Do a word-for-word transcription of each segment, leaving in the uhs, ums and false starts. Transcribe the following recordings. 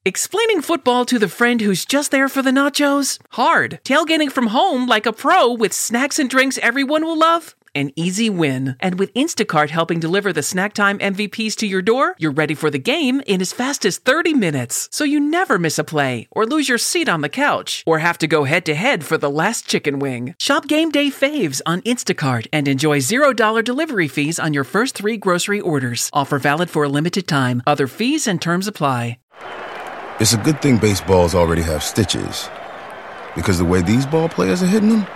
Explaining football to the friend who's just there for the nachos? Hard. Tailgating from home like a pro with snacks and drinks everyone will love? An easy win. And with Instacart helping deliver the snack time M V Ps to your door, you're ready for the game in as fast as thirty minutes. So you never miss a play, or lose your seat on the couch, or have to go head-to-head for the last chicken wing. Shop Game Day Faves on Instacart and enjoy zero dollars delivery fees on your first three grocery orders. Offer valid for a limited time. Other fees and terms apply. It's a good thing baseballs already have stitches, because the way these ball players are hitting them,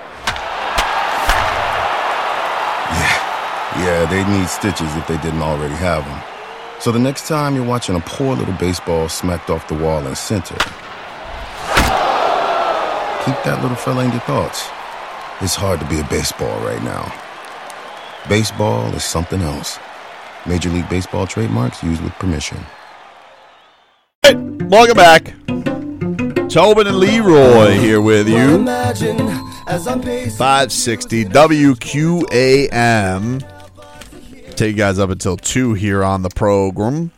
yeah, yeah, they'd need stitches if they didn't already have them. So the next time you're watching a poor little baseball smacked off the wall in center, keep that little fella in your thoughts. It's hard to be a baseball right now. Baseball is something else. Major League Baseball trademarks used with permission. Welcome back. Tobin and Leroy here with you. five sixty W Q A M. Take you guys up until two here on the program.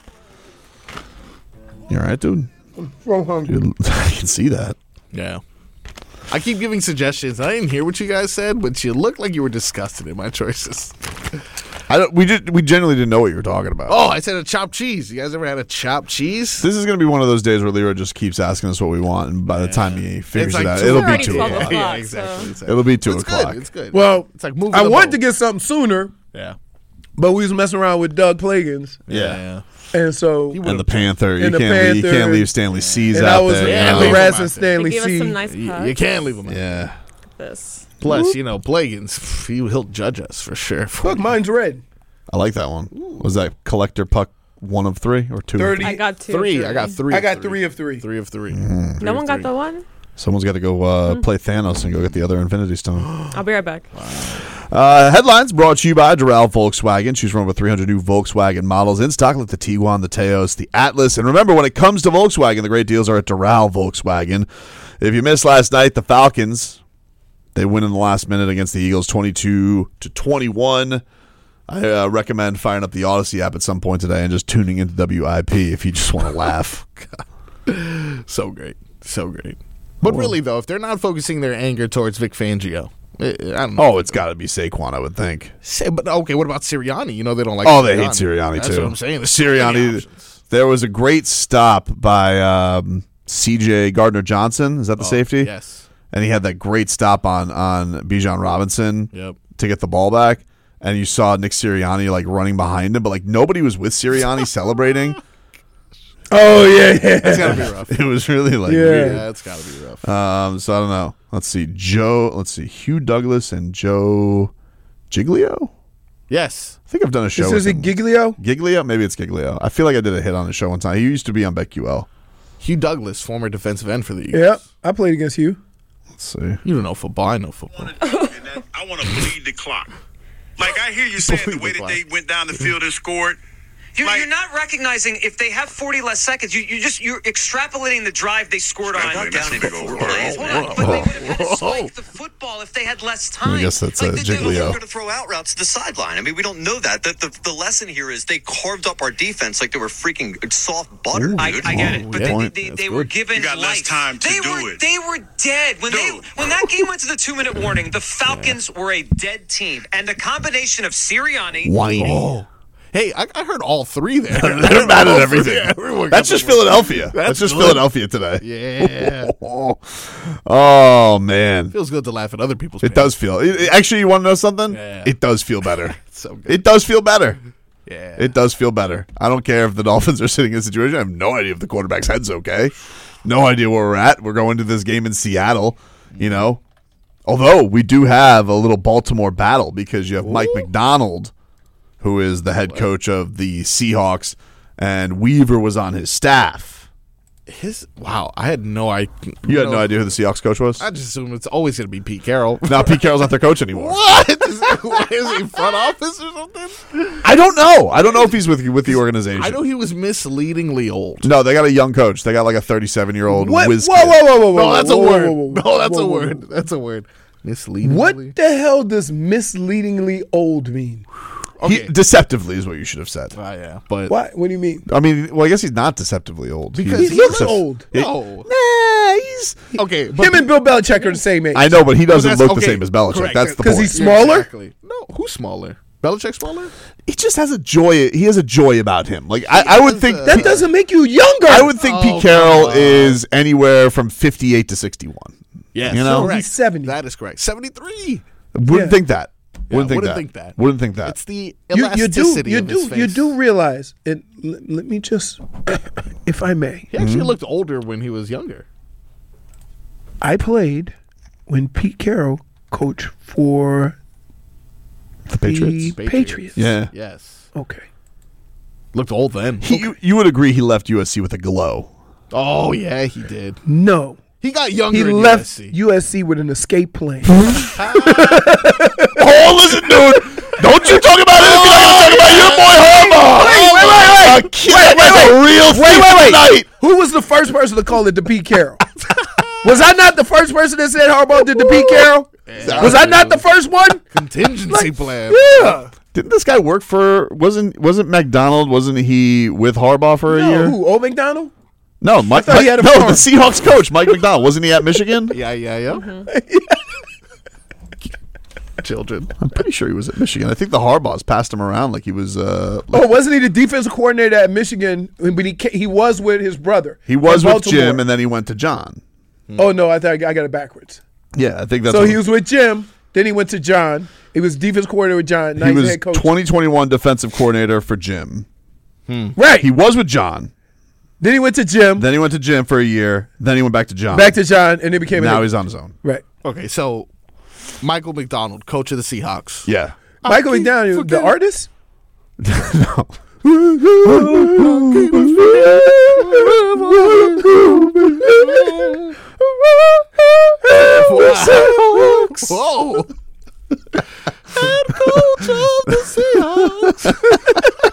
You all right, dude? I'm so hungry. I can see that. Yeah. I keep giving suggestions. I didn't hear what you guys said, but you looked like you were disgusted in my choices. I don't. We just we generally didn't know what you were talking about. Oh, I said a chopped cheese. You guys ever had a chopped cheese? This is going to be one of those days where Leroy just keeps asking us what we want, and by the time he figures like it out, two- it'll We're be two twelve o'clock. o'clock. Yeah, exactly. so- It'll be two It's o'clock. good. It's good. Well, it's like moving I the wanted boat. to get something sooner, Yeah. but we was messing around with Doug Plagans, Yeah. and so And the Panther. You And the can't. leave, you Panther. can't leave Stanley C's and out I was there. Yeah, you know? leave him harassing out there. Stanley They gave us C. some nice You, pucks. you can't leave them out. Yeah. This. Plus, you know, Plagans, he, he'll judge us for sure. Look, mine's red. I like that one. Was that collector puck one of three or two? Thirty. I got two. Three. Three. I got three. I of got three of three. Three of three. Mm. Three No of one got three. the one? Someone's got to go uh, play Thanos and go get the other Infinity Stone. I'll be right back. Uh, headlines brought to you by Doral Volkswagen. Choose from over three hundred new Volkswagen models in stock, like the Tiguan, the Teos, the Atlas. And remember, when it comes to Volkswagen, the great deals are at Doral Volkswagen. If you missed last night, the Falcons, they win in the last minute against the Eagles, twenty-two to twenty-one. I uh, recommend firing up the Odyssey app at some point today and just tuning into W I P if you just want to laugh. So great. So great. But really, though, if they're not focusing their anger towards Vic Fangio, I don't know. Oh, it's got to be Saquon, I would think. Say, but okay, what about Sirianni? You know they don't like. Oh, they hate Sirianni, That's too. what I'm saying. There's so many Sirianni, options. there was a great stop by um, C J Gardner-Johnson. Is that the Oh, safety? Yes. And he had that great stop on, on Bijan Robinson Yep. to get the ball back. And you saw Nick Sirianni, like, running behind him. But, like, nobody was with Sirianni celebrating. Oh yeah, yeah. That's gotta be rough. It was really, like, Yeah. weird. Yeah, it's gotta be rough. Um, so I don't know. Let's see. Joe, let's see. Hugh Douglas and Joe Giglio? Yes. I think I've done a show This with is it him. Giglio? Giglio? Maybe it's Giglio. I feel like I did a hit on the show one time. He used to be on BetQL. Hugh Douglas, former defensive end for the Eagles. Yep, I played against you. Let's see. You don't know football. I know football. And that, I want to bleed the clock. Like, I hear you saying the way that they went down the field and scored. You're, Like- you're not recognizing if they have forty less seconds. You you just you're extrapolating the drive they scored on. Extrapolate, that's a big old word. Plays. Hold on, but they would have had to spike the football if they had less time. I guess that's Like, uh, they- they- Giglio. We're going to throw out routes to the sideline. I mean, we don't know that. The, the, the lesson here is they carved up our defense like they were freaking soft butter. I, dude. I get it, but Yeah. they, they, That's they were good. given You got less life. time to they do were, it. They were dead when Dude. they when that game went to the two minute warning. The Falcons were a dead team, and the combination of Sirianni. Whiny. Oh. Hey, I, I heard all three there. They're mad at everything. Yeah, everyone That's got just the- Philadelphia. That's, just good. Philadelphia today. Yeah. Oh, man. Feels good to laugh at other people's It does feel. it- it- Actually, you want to know something? Yeah. It does feel better. So good. It does feel better. Yeah. It does feel better. I don't care if the Dolphins are sitting in a situation. I have no idea if the quarterback's head's okay. No idea where we're at. We're going to this game in Seattle, you know. Although we do have a little Baltimore battle because you have Mike McDonald, who is the head coach of the Seahawks, and Weaver was on his staff. His wow, I had no idea. You had no idea who the Seahawks coach was? I just assume it's always going to be Pete Carroll. Now Pete Carroll's not their coach anymore. What? Is, what, is he front office or something? I don't know. I don't know if he's with with the organization. I know he was misleadingly old. No, they got a young coach. They got like a thirty-seven-year-old What? whiz Whoa, kid. whoa, whoa, whoa, whoa! No, that's a whoa, word. whoa, whoa, No, that's whoa, a whoa, word. whoa. That's a word. Misleadingly. What the hell does misleadingly old mean? He, deceptively is what you should have said. Uh, yeah, but What? What do you mean? I mean, well, I guess he's not deceptively old. Because He he looks looks- old. no. Nah, he's. Okay, but Him and Bill Belichick are the same age. I know, but he doesn't that's- look the okay, same as Belichick. correct. That's the 'Cause point. he's smaller? Exactly. No, who's smaller? Belichick smaller? he just has a joy. He has a joy about him. Like I, I would has think a- That doesn't make you younger. I would think Oh, Pete Carroll come on. is anywhere from fifty-eight to sixty-one. Yes, You know? correct. He's seventy. That is correct. seventy-three. Wouldn't Yeah. think that. Yeah, Wouldn't, think, wouldn't that. think that. Wouldn't think that. It's the You, you do. elasticity You of his do. face. You do realize it. Let, let me just, if I may. He actually Mm-hmm. looked older when he was younger. I played when Pete Carroll coached for the Patriots. the Patriots. Yeah. Yes. Okay. Looked old then. He, you, you would agree he left U S C with a glow. Oh yeah, he did. No. He got younger. He in left U S C. U S C with an escape plane. Oh, listen, dude. Don't you talk about him because I'm going to talk about your boy Harbaugh. Wait, wait, wait, wait. A kid wait, wait, wait. A real wait, wait, wait. Night. Who was the first person to call it to Pete Carroll? Was I not the first person that said Harbaugh did to Pete Carroll? Was I not the first one? Contingency plan. Yeah. Didn't this guy work for? Wasn't wasn't McDonald? Wasn't he with Harbaugh for a No, year? who? Old McDonald? No, Mike. thought he had a no, farm. the Seahawks coach, Mike McDonald. Wasn't he at Michigan? Yeah, yeah, yeah. Mm-hmm. Children. I'm pretty sure he was at Michigan. I think the Harbaughs passed him around like he was. Uh, like Oh, wasn't he the defensive coordinator at Michigan? But he ca- he was with his brother. he was in with Baltimore. Jim, and then he went to John. Oh no, I thought I got it backwards. Yeah, I think that's. So what- he was with Jim. Then he went to John. He was defense coordinator with John. Now He he's was head coach. twenty twenty-one defensive coordinator for Jim. Right. He was with John. then he went to Jim. Then he went to Jim for a year. Then he went back to John. Back to John, and then became a now head- he's on his own. right. Okay, so Michael McDonald, coach of the Seahawks. Yeah. Michael keep McDonald, the forgetting- artist. no. Whoa. Head coach of the Seahawks.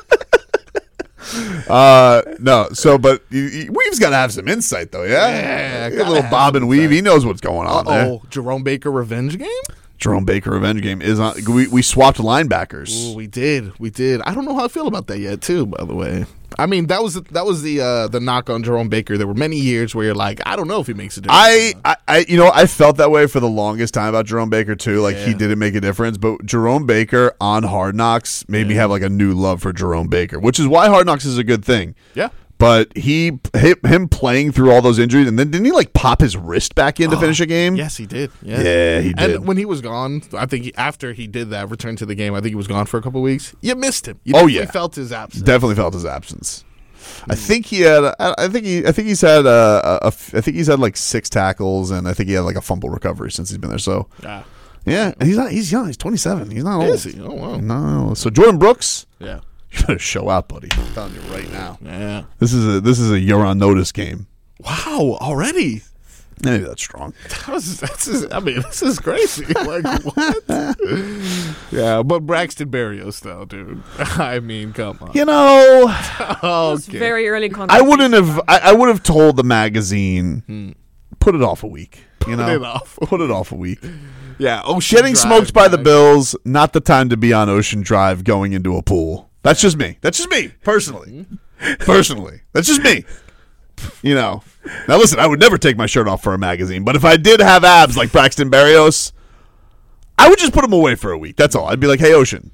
Uh, no. So, but you, you, Weave's got to have some insight, though. Yeah. Yeah, a gotta little have Bob some and Weave. He knows what's going on there. Oh, Jerome Baker revenge game? Jerome Baker revenge game is on. We, we swapped linebackers. Ooh, we did. We did. I don't know how I feel about that yet, too, by the way. I mean, that was that was the uh, the knock on Jerome Baker. There were many years where you're like, I don't know if he makes a difference. I, I, I, you know, I felt that way for the longest time about Jerome Baker too. Like he Yeah. didn't make a difference, but Jerome Baker on Hard Knocks made me have like a new love for Jerome Baker, which is why Hard Knocks is a good thing. Yeah. But he, him playing through all those injuries, and then didn't he like pop his wrist back in to finish a game? Yes, he did. Yeah, Yeah, he did. And when he was gone, I think he, after he did that, return to the game, I think he was gone for a couple weeks. You missed him. You Oh, definitely yeah. felt his absence. Definitely felt his absence. I think he had. I I think he. I think he's had. A, a, a, I think he's had like six tackles, and I think he had like a fumble recovery since he's been there. So Ah. yeah, and he's not. He's young. He's twenty-seven. He's not old. Is he? Oh, wow. No. So Jordan Brooks, Yeah. you better show out, buddy. I'm telling you right now. Yeah. This is a this is a you're on notice game. Wow. Already. Maybe that's strong. That was, that's just, I mean, this is crazy. Like, what? Yeah, but Braxton Berrios, though, dude. I mean, come on. You know, It's Okay. very early I conversation. wouldn't have. I, I would have told the magazine, put it off a week. You know, it off. Put it off a week. Yeah. Ocean Getting Drive, smoked by the guys. Bills, not the time to be on Ocean Drive going into a pool. That's just me. That's just me, personally. Personally. That's just me. You know. Now listen, I would never take my shirt off for a magazine, but if I did have abs like Braxton Berrios, I would just put them away for a week. That's all. I'd be like, hey, Ocean,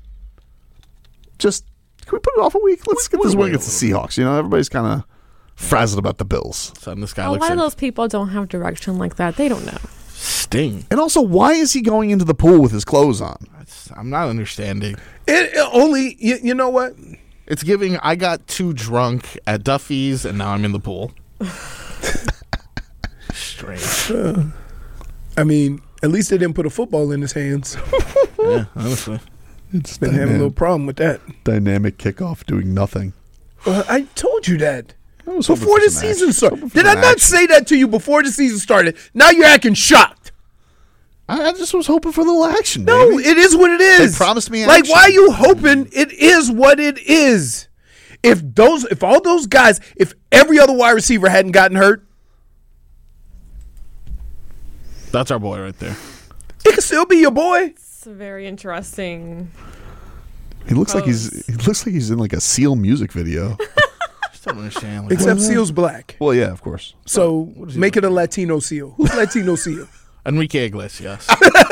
just, can we put it off a week? Let's get Wait, this wait win a against the Seahawks. You know, everybody's kind of frazzled about the Bills. Son, this guy A looks lot like of those people don't have direction like that. They don't know. Sting. And also, why is he going into the pool with his clothes on? That's, I'm not understanding. It, it only you, you know what? It's giving, I got too drunk at Duffy's, and now I'm in the pool. Strange. I mean, at least they didn't put a football in his hands. Yeah, honestly. It's Been having a little problem with that. dynamic kickoff doing nothing. Well, I told you that I was hoping before for the some season action. started. Hoping for Did I some not action. say that to you before the season started? Now you're acting shocked. I I just was hoping for a little action. No, baby. it is what it is. They promised me Like, action. why are you hoping? It is what it is. If those, if all those guys, if every other wide receiver hadn't gotten hurt, That's our boy right there. it could still be your boy. It's very interesting. He looks like he's he looks like he's in like a Seal music video. Just don't understand. Like, Except Seal's black. Well, yeah, of course. So make it a Latino Seal. Who's Latino Seal? Enrique Iglesias.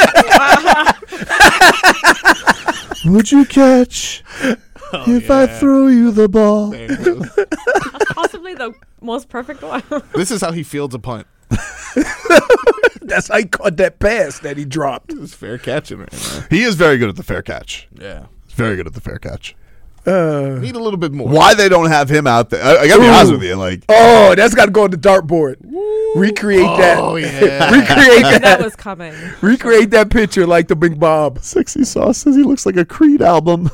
Would you catch Oh, if yeah. I throw you the ball? There it is. Possibly the most perfect one. This is how he fields a punt. That's how he caught that pass that he dropped. It's fair catching right now. He is very good at the fair catch. Yeah. He's very good at the fair catch. Uh, Need a little bit more. Why they don't have him out there? I, I gotta be Ooh. honest with you. Like, oh, that's got to go on the dartboard. Recreate that. Oh, yeah. Recreate that. That was coming. Recreate that picture like the Big Bob. Sexy Sauce says he looks like a Creed album.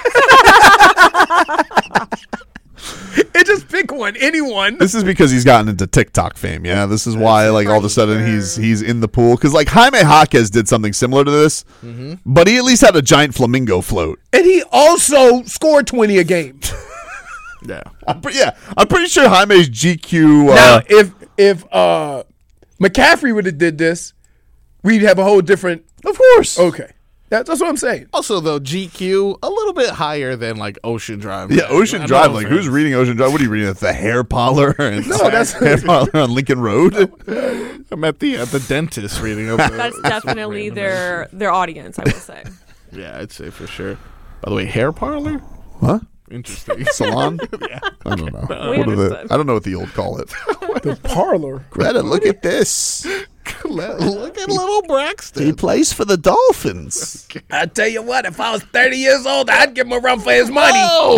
And just pick one, anyone. This is because he's gotten into TikTok fame. Yeah, this is why, like, all of a sudden he's he's in the pool. Because like Jaime Jaquez did something similar to this, Mm-hmm. but he at least had a giant flamingo float. And he also scored twenty a game. Yeah. I'm pre- yeah, I'm pretty sure Jaime's G Q. Uh, Now, if if uh, McCaffrey would have did this, we'd have a whole different. Of course. Okay, that's, that's what I'm saying. Also, though, G Q a little bit higher than like Ocean Drive. Yeah, Ocean I Drive. know, Like, man. who's reading Ocean Drive? What are you reading? At the hair parlor and No, that's- hair parlor on Lincoln Road. I'm at the at the dentist reading. Up the, That's definitely their their audience, I will say. Yeah, I'd say for sure. By the way, hair parlor. What? Interesting. Salon? Yeah. I don't know. We What are the, understood. I don't know what the old call it. The parlor. Greta, look at this. Look at little Braxton. He plays for the Dolphins. I tell you what, if I was thirty years old, I'd give him a run for his money.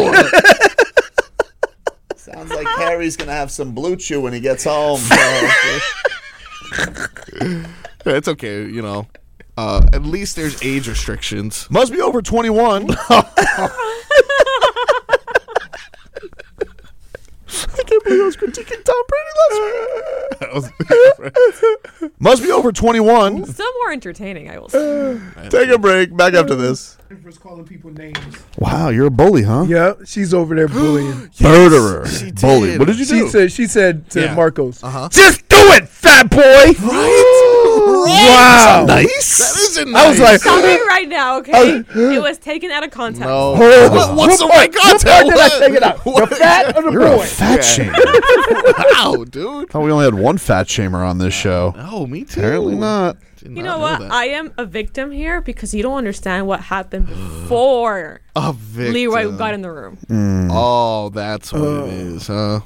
Sounds like Harry's gonna have some Blue Chew when he gets home. It's okay, you know. Uh, at least there's age restrictions. Must be over twenty-one. I can't believe I was critiquing Tom Brady last week. Must be over twenty-one. Still more entertaining, I will say. Take a break. Back after this. Empress calling people names. Wow, you're a bully, huh? Yeah, she's over there bullying. Murderer. she did. Bully. What did you She do? said. She said to Yeah. Marcos, Uh-huh. "Just do it, fat boy." Wow. Nice. That isn't I was like, Stop it right now, okay? It was taken out of context. No. Oh, What- what's the part- right content? What part did I What- take it out? what- The fat or the You're a boy? fat shamer. Wow, dude. Thought we only had one fat shamer on this show. No, me too. Apparently not. Did You not know what? that. I am a victim here because you don't understand what happened before A victim. Leroy got in the room. Oh, that's what it is, huh?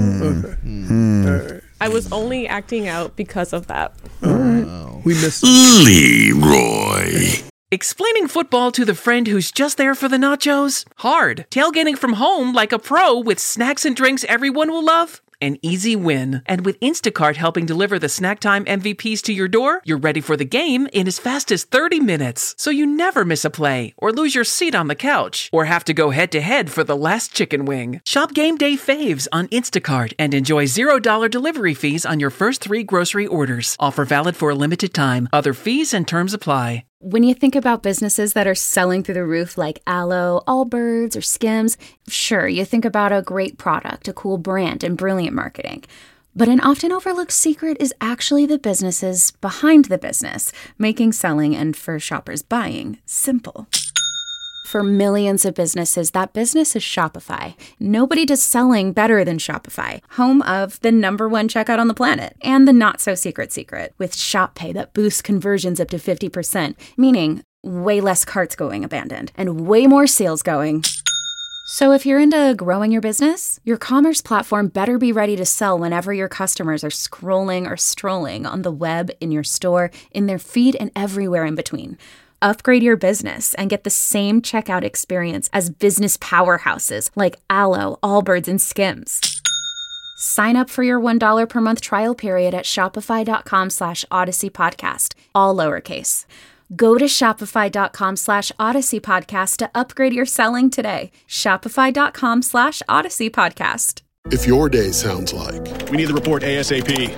I was only acting out because of that. We missed. Leroy. Explaining football to the friend who's just there for the nachos? Hard. Tailgating from home like a pro with snacks and drinks everyone will love? An easy win. And with Instacart helping deliver the snack time M V Ps to your door, you're ready for the game in as fast as thirty minutes. So you never miss a play, or lose your seat on the couch, or have to go head to head for the last chicken wing. Shop game day faves on Instacart and enjoy zero dollars delivery fees on your first three grocery orders. Offer valid for a limited time. Other fees and terms apply. When you think about businesses that are selling through the roof like Aloe, Allbirds, or Skims, sure, you think about a great product, a cool brand, and brilliant marketing. But an often overlooked secret is actually the businesses behind the business, making selling and for shoppers buying simple. For millions of businesses, that business is Shopify. Nobody does selling better than Shopify, home of the number one checkout on the planet, and the not-so-secret secret, with Shop Pay that boosts conversions up to fifty percent, meaning way less carts going abandoned, and way more sales going. So if you're into growing your business, your commerce platform better be ready to sell whenever your customers are scrolling or strolling on the web, in your store, in their feed, and everywhere in between. Upgrade your business and get the same checkout experience as business powerhouses like Aloe, Allbirds, and Skims. Sign up for your one dollar per month trial period at shopify.com slash Odyssey Podcast, all lowercase. Go to shopify.com slash Odyssey Podcast to upgrade your selling today. Shopify.com slash Odyssey Podcast. If your day sounds like we need the report ASAP,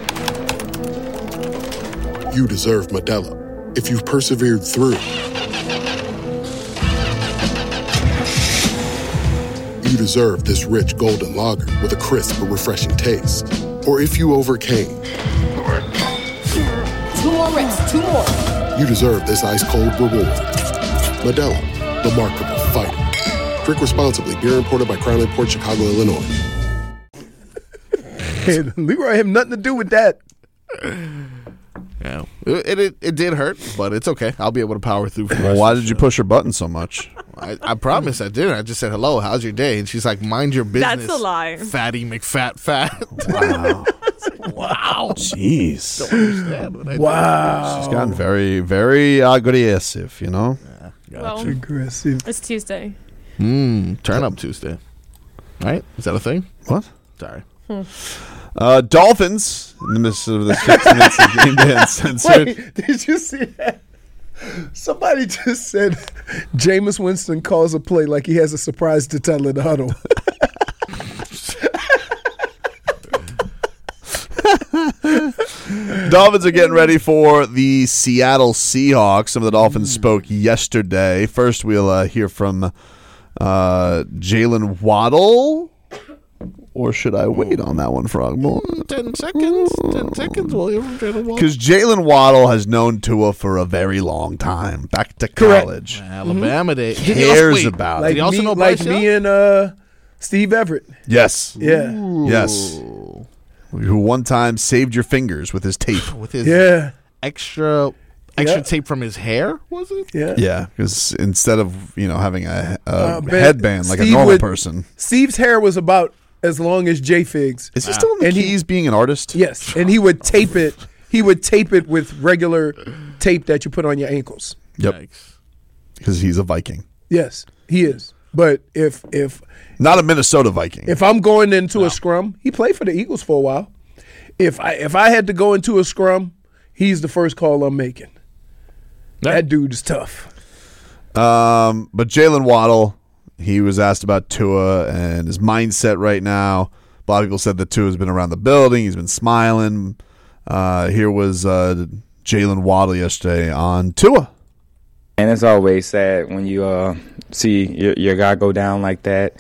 you deserve Modelo. If you've persevered through, you deserve this rich golden lager with a crisp but refreshing taste. Or if you overcame, Two more reps, two more. you deserve this ice cold reward. Modelo, the mark of a fighter. Drink responsibly. Beer imported by Crown Imports, Chicago, Illinois. Hey, Leroy had nothing to do with that. Yeah, it, it it did hurt, but it's okay. I'll be able to power through. For the Well, rest why of the did you show. push her button so much? I, I promise I didn't. I just said hello. How's your day? And she's like, "Mind your business." That's a lie. Fatty McFat fat. Wow. Wow. Jeez. Don't understand what I did. Wow. She's gotten very, very aggressive, you know? Well, Aggressive. it's Tuesday. Mm, turn up Tuesday. Right? Is that a thing? What? Sorry. Hmm. Uh, Dolphins, in the midst of the six minutes of game day uncensored. Wait, did you see that? Somebody just said Jameis Winston calls a play like he has a surprise to tell in the huddle. Dolphins are getting ready for the Seattle Seahawks. Some of the Dolphins spoke yesterday. First, we'll uh, hear from uh, Jalen Waddle. Or should I wait on that one, Frogmore? Ten seconds. Ten seconds. Will you? Because Jalen Waddle has known Tua for a very long time. Back to Correct. college. Alabama Day. Did he Cares also- wait, about Like it. Did he also me, know like Bryce me Young? and uh, Steve Everett. Yes. Yeah. Yes. Who one time saved your fingers with his tape. With his Yeah. extra extra Yeah. tape from his hair, was it? Yeah. Yeah, because instead of, you know, having a, a Uh, Ben- headband like a Steve normal would- person. Steve's hair was about as long as J Figs. Is he still in the And he- keys being an artist? Yes, and he would tape it. He would tape it with regular tape that you put on your ankles. Yep. Yikes. Because he's a Viking. Yes, he is. But if if Not a Minnesota Viking. if I'm going into a scrum, he played for the Eagles for a while. If I if I had to go into a scrum, he's the first call I'm making. That dude is tough. Um, but Jalen Waddle, he was asked about Tua and his mindset right now. A lot of people said that Tua's been around the building. He's been smiling. Uh, here was uh, Jalen Waddle yesterday on Tua. And it's always sad when you uh, see your, your guy go down like that.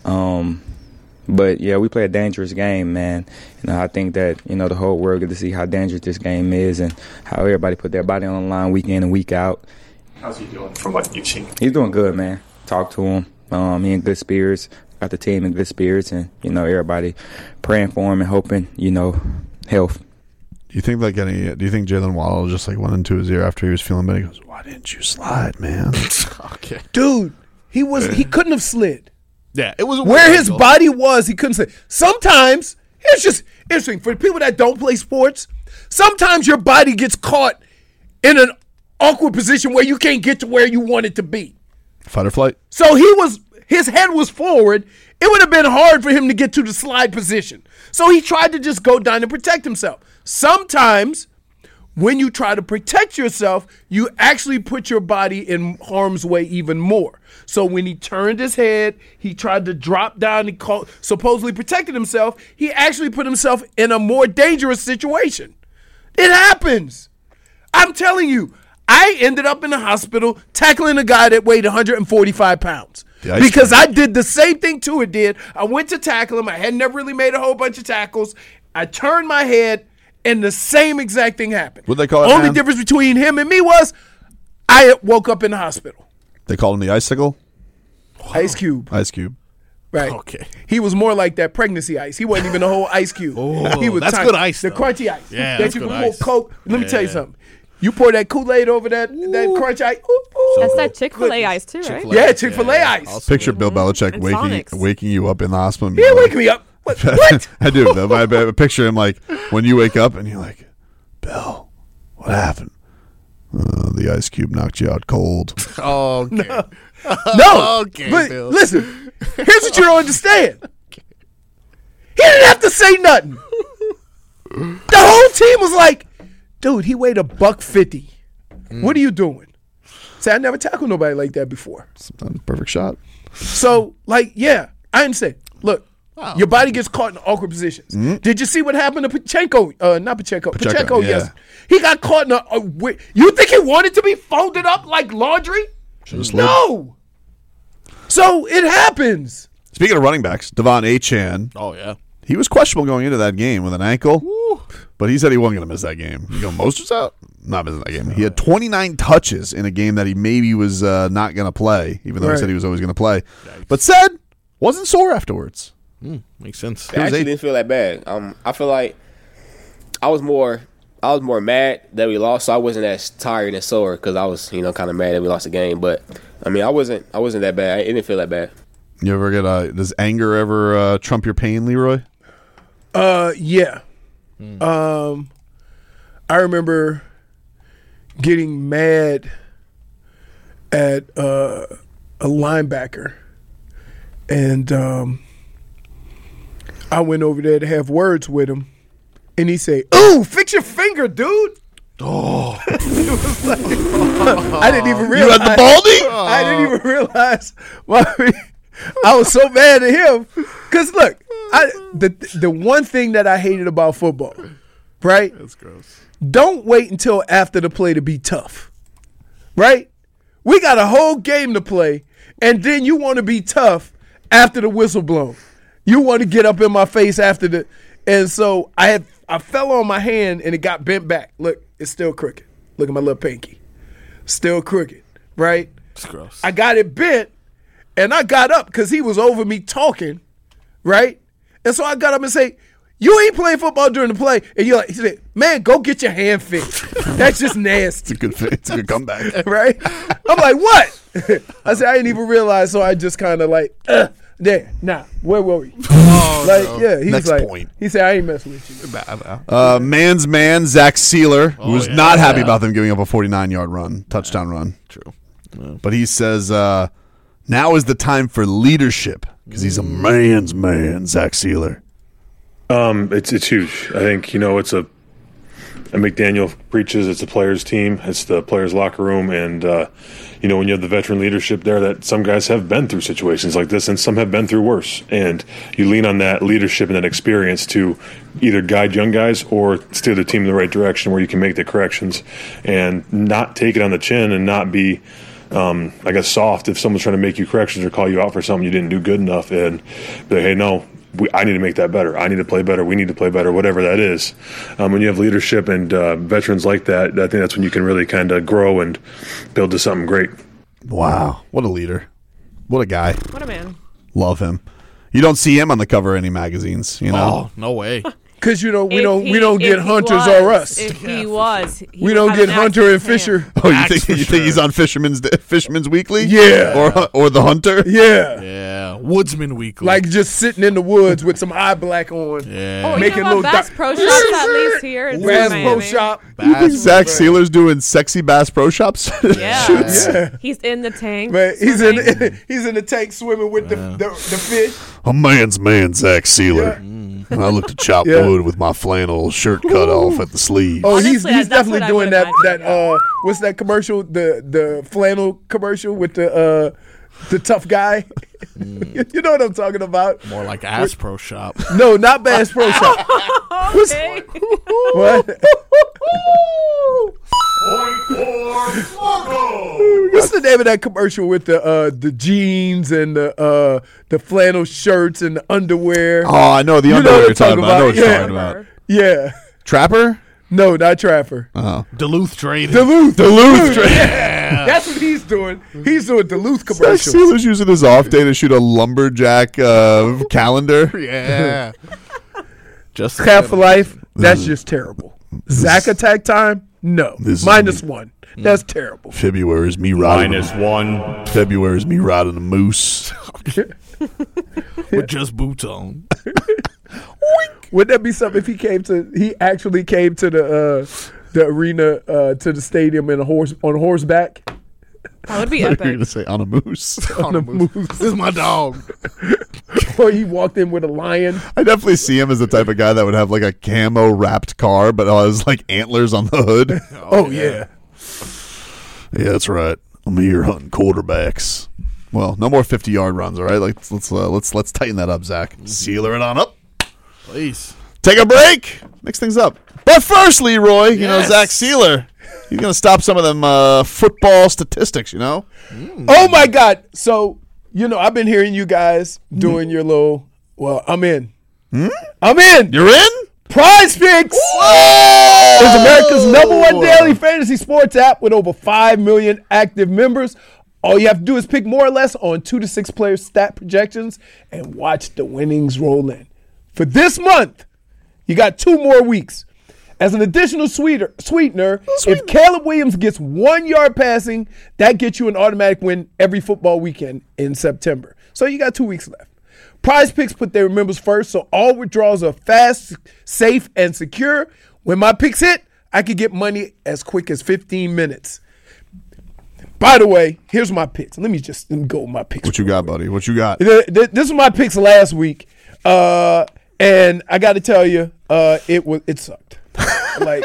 Um, but, yeah, we play a dangerous game, man. You know, I think that, you know, the whole world get to see how dangerous this game is and how everybody put their body on the line week in and week out. How's he doing from what you've seen? He's doing good, man. Talk to him. Um, he in good spirits. Got the team in good spirits. And, you know, everybody praying for him and hoping, you know, health. Do you think like any? Do you think Jalen Waddle just like went into his ear after he was feeling better? He goes, "Why didn't you slide, man?" Okay. Dude, he was he couldn't have slid. Yeah, it was a Where weird his angle. body was, he couldn't slid. Sometimes it's just interesting for people that don't play sports. Sometimes your body gets caught in an awkward position where you can't get to where you want it to be. Fight or flight. So he was, his head was forward. It would have been hard for him to get to the slide position. So he tried to just go down and protect himself. Sometimes when you try to protect yourself, you actually put your body in harm's way even more. So when he turned his head, he tried to drop down and call, supposedly protected himself. He actually put himself in a more dangerous situation. It happens. I'm telling you, I ended up in the hospital tackling a guy that weighed one hundred forty-five pounds. Because I did the same thing Tua did. I went to tackle him. I had never really made a whole bunch of tackles. I turned my head, and the same exact thing happened. What'd they call it, Only man? difference between him and me was I woke up in the hospital. They called him the icicle. Ice Cube. Ice Cube. Right. Okay. He was more like that pregnancy ice. He wasn't even the whole ice cube. Oh, he was that's tiny. good ice, The though. crunchy ice. Yeah, that that's you good can pour ice. Coke. Let me tell you Yeah. something. You pour that Kool-Aid over that that crunch ice. Ooh, ooh. That's that Chick-fil-A ice too, right? Chick-fil-A. Yeah, Chick-fil-A ice. Picture Bill Belichick And waking Sonics. waking you up in the hospital. and He being didn't like- wake me up. What? what? I do. Though. I, I picture him like when you wake up and you're like, Bill, what happened? Uh, the ice cube knocked you out cold. Oh, okay. No. Okay, but Bill. listen, here's what you don't understand. He didn't have to say nothing. The whole team was like, dude, he weighed a buck fifty. What are you doing? Say, I never tackled nobody like that before. Sometimes perfect shot. So, like, yeah, I understand. Look, your body gets caught in awkward positions. Did you see what happened to Pachenko? Uh, not Pachenko. Pacheco, Pacheco, yeah. yes. He got caught in a, a wi- You think he wanted to be folded up like laundry? Should've slid. No. So it happens. Speaking of running backs, Devon Achane, Oh, yeah. He was questionable going into that game with an ankle, Woo. but he said he wasn't going to miss that game. You know, Mostert's out? Not missing that game. He had twenty-nine touches in a game that he maybe was uh, not going to play, even though Right. he said he was always going to play. But said wasn't sore afterwards. Mm, makes sense. I actually didn't feel that bad. Um, I feel like I was more, I was more mad that we lost, so I wasn't as tired and sore because I was, you know, kind of mad that we lost the game. But I mean, I wasn't, I wasn't that bad. It didn't feel that bad. You ever get uh, does anger ever uh, trump your pain, Leroy? Uh, yeah. Um, I remember getting mad at uh, a linebacker, and um, I went over there to have words with him, and he said, "Ooh, fix your finger, dude." Oh, it was like, I didn't even realize. You had the baldy? I didn't even realize why. I was so mad at him because look, I, the the one thing that I hated about football, right? That's gross. Don't wait until after the play to be tough, right? We got a whole game to play, and then you want to be tough after the whistle blown. You want to get up in my face after the, and so I had I fell on my hand and it got bent back. Look, it's still crooked. Look at my little pinky, still crooked, right? It's gross. I got it bent. And I got up because he was over me talking, right? And so I got up and say, "You ain't playing football during the play." And you're like, he said, "Man, go get your hand fixed. That's just nasty." It's a good, it's a good comeback, right? I'm like, "What?" I said, "I didn't even realize." So I just kind of like, uh, there, nah, where were we? Oh, like, no. yeah. He's Next like, point. he said, "I ain't messing with you." Uh, man's man, Zach Sealer, who Oh, was yeah. not happy Yeah. about them giving up a forty-nine yard run, touchdown run. True. But he says, uh, now is the time for leadership because he's a man's man, Zach Sealer. Um, it's it's huge. I think you know it's a. And McDaniel preaches it's a players' team. It's the players' locker room, and uh, you know when you have the veteran leadership there, that some guys have been through situations like this, and some have been through worse. And you lean on that leadership and that experience to either guide young guys or steer the team in the right direction, where you can make the corrections and not take it on the chin and not be. Um, I guess soft if someone's trying to make you corrections or call you out for something you didn't do good enough, and be like, hey, no, we, I need to make that better. I need to play better. We need to play better, whatever that is. Um, when you have leadership and uh, veterans like that, I think that's when you can really kind of grow and build to something great. Wow, what a leader! What a guy! What a man! Love him. You don't see him on the cover of any magazines, you know. Oh, no way. Because you know we If don't he- we don't if get he Hunters was, or us. If he was, he We would don't have get an Hunter axe in and his hand. Fisher. Oh, you Axe think for you sure. think he's on Fisherman's Fisherman's Weekly? Yeah. or or the Hunter? Yeah. Yeah. Woodsman Weekly. Like just sitting in the woods with some eye black on. yeah. Oh, you Making know little what? Bass doc- Pro Shops at least here in Bass Miami. Pro Shop. You think Bass Zach Pro- Sealer's doing sexy Bass Pro Shops? Yeah. Shoots? Yeah. He's in the tank. Man, he's in swimming. he's in the tank swimming with the, the the fish. A man's man, Zach Sealer. And I look to chop Yeah. wood with my flannel shirt cut off at the sleeve. Oh, he's Honestly, he's that's definitely what I doing would that imagine, that uh what's that commercial, the the flannel commercial with the uh the tough guy. You know what I'm talking about? More like Ass Pro Shop. No, not Bass Pro Shop. What's- Okay. What? What's the name of that commercial with the uh, the jeans and the uh, the flannel shirts and the underwear? Oh, I know the You know underwear what you're I'm talking about. I know what you're Yeah. talking about. Yeah. Trapper? No, not Trapper. Oh. Duluth Trading. Duluth. Duluth. Tra- Yeah. That's what he's doing. He's doing Duluth Zach commercials. Sealer's using his off day to shoot a lumberjack uh, calendar. Yeah. Just Half for life. That's just terrible. Zach Attack Time. No, This is minus me. one. That's terrible. February is me riding. Minus one. February is me riding a moose. with just boots on. Would that be something if he came to? He actually came to the uh, the arena uh, to the stadium in a horse on horseback. That would be You're epic. going to say on a moose. On a moose. This is my dog. Or he walked in with a lion. I definitely see him as the type of guy that would have like a camo wrapped car, but has like antlers on the hood. Oh, yeah. Yeah, that's right. I'm here hunting quarterbacks. Well, no more fifty yard runs, all right? Like, let's let's uh, let's let's tighten that up, Zach. Sealer it on up. Please. Take a break. Mix things up. But first, Leroy, you know, Yes. Zach Sealer, he's going to stop some of them uh, football statistics, you know? Oh my God! So you know, I've been hearing you guys doing your little. Well, I'm in. Hmm? I'm in. You're in? Prize Picks Whoa! is America's number one daily fantasy sports app with over five million active members. All you have to do is pick more or less on two to six player stat projections and watch the winnings roll in. For this month, you got two more weeks. As an additional sweeter, sweetener, if Caleb Williams gets one yard passing, that gets you an automatic win every football weekend in September. So you got two weeks left. Prize Picks put their members first, so all withdrawals are fast, safe, and secure. When my picks hit, I can get money as quick as fifteen minutes. By the way, here's my picks. Let me just let me go with my picks. What you got, buddy? What you got? This is my picks last week, uh, and I got to tell you, uh, it was it sucked. like,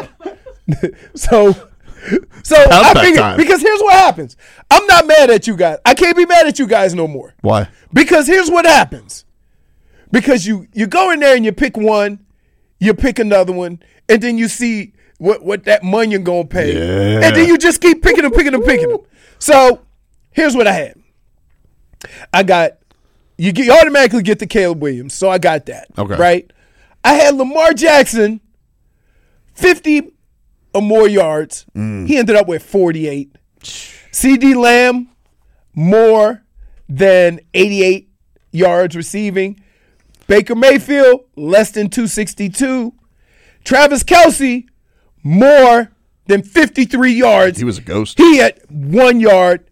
so, so I figured time. because here's what happens. I'm not mad at you guys. I can't be mad at you guys no more. Why? Because here's what happens. Because you you go in there and you pick one, you pick another one, and then you see what what that money you're gonna pay, yeah. and then you just keep picking them, picking them, picking them. So here's what I had. I got you, get, you automatically get the Caleb Williams, so I got that. Okay. Right. I had Lamar Jackson, fifty or more yards. Mm. He ended up with forty-eight. CeeDee Lamb, more than eighty-eight yards receiving. Baker Mayfield, less than two sixty-two. Travis Kelce, more than fifty-three yards. He was a ghost. He had one yard.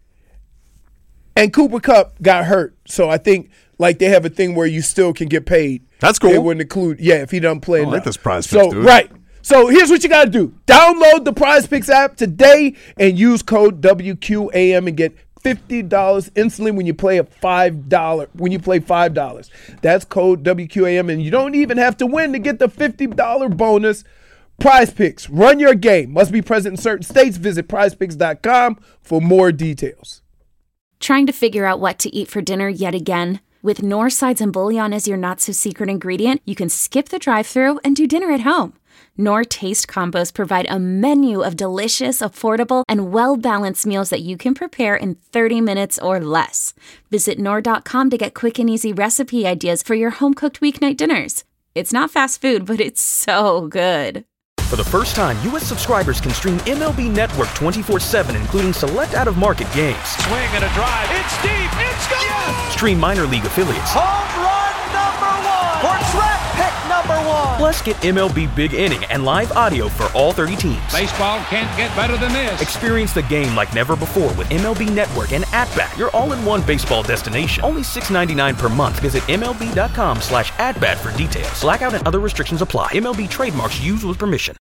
And Cooper Kupp got hurt. So I think like they have a thing where you still can get paid. That's cool. They wouldn't include, yeah, if he doesn't play I enough. like this Prize So, Picks, dude. right. So here's what you got to do. Download the Prize Picks app today and use code W Q A M and get fifty dollars instantly when you play a five dollars when you play five dollars. That's code W Q A M, and you don't even have to win to get the fifty dollars bonus. Prize Picks, run your game. Must be present in certain states. Visit prize picks dot com for more details. Trying to figure out what to eat for dinner yet again? With Knorr sides and bouillon as your not-so-secret ingredient, you can skip the drive-thru and do dinner at home. Knorr Taste Combos provide a menu of delicious, affordable, and well-balanced meals that you can prepare in thirty minutes or less. Visit Knorr dot com to get quick and easy recipe ideas for your home-cooked weeknight dinners. It's not fast food, but it's so good. For the first time, U S subscribers can stream M L B Network twenty-four seven, including select out-of-market games. Swing and a drive. It's deep. It's gone. Yes! Stream minor league affiliates. Home run number one. Or draft pick number one. Plus, get M L B Big Inning and live audio for all thirty teams. Baseball can't get better than this. Experience the game like never before with M L B Network and At-Bat, your all-in-one baseball destination. Only six ninety-nine per month. Visit M L B dot com slash at bat for details. Blackout and other restrictions apply. M L B trademarks used with permission.